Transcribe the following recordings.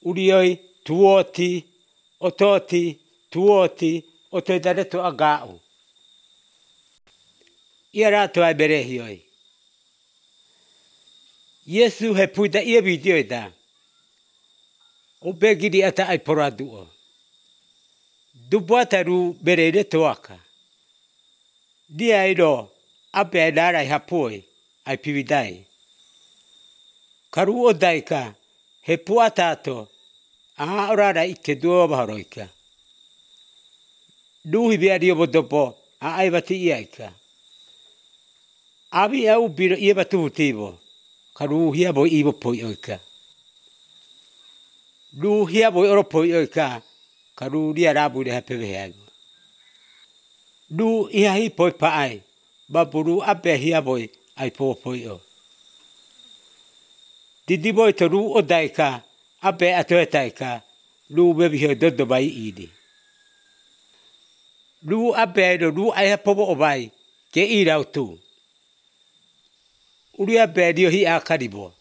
Urioi, tuoti, ototi, tuoti, o te tareto agau. Ia rato ai berehioi. Yesu he puita ia video da. O begiri ata ai poraduo. Dubuata ru berere toaka. Dia iro ape ai dara ai hapoi ai pividai. Karu o daika he puata ato a orara ike duo baharoika. Duhi biario bodopo a ai bati iaika. Abi au biro ia batu tibo. Karu hia boi ibo poi oika. Du hia boi oro poi oika. Karu ria rabu de hape vehago. Du ia hi poi pa ai. Baburu ape hia boi ai po poi o. Didi boi to ru o daika. Ape atoe taika. Lu bebi hio dodo bai idi. Lu ape do lu ai hapobo o bai. Ke irau tu. Uria ape dio hi a karibo.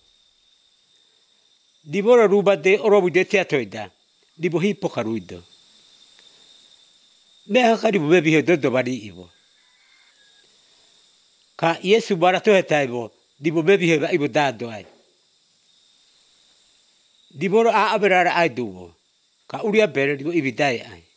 Dibora ruba de orobu de teatoida. Dibo hi pokaruido. Meha karibu bebi hio dodo bari ibo. Ka Yesu barato he taibo. Dibo bebi hio ibo dado ai. Dibora a aberara ai dubo. Ka uria bere dibo ibidai ai.